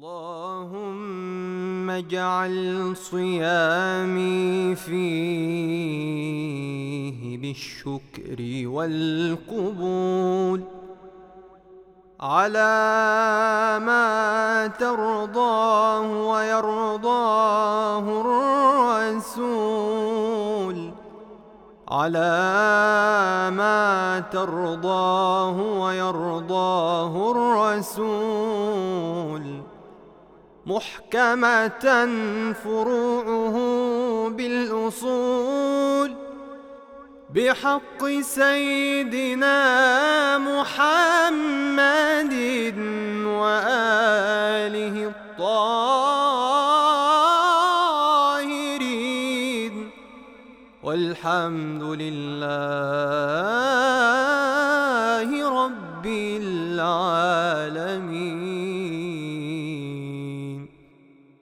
اللهم اجعل صيامي فيه بالشكر والقبول على ما ترضاه ويرضاه الرسول، على ما ترضاه ويرضاه الرسول، محكمة فروعه بالأصول، بحق سيدنا محمد وآله الطاهرين، والحمد لله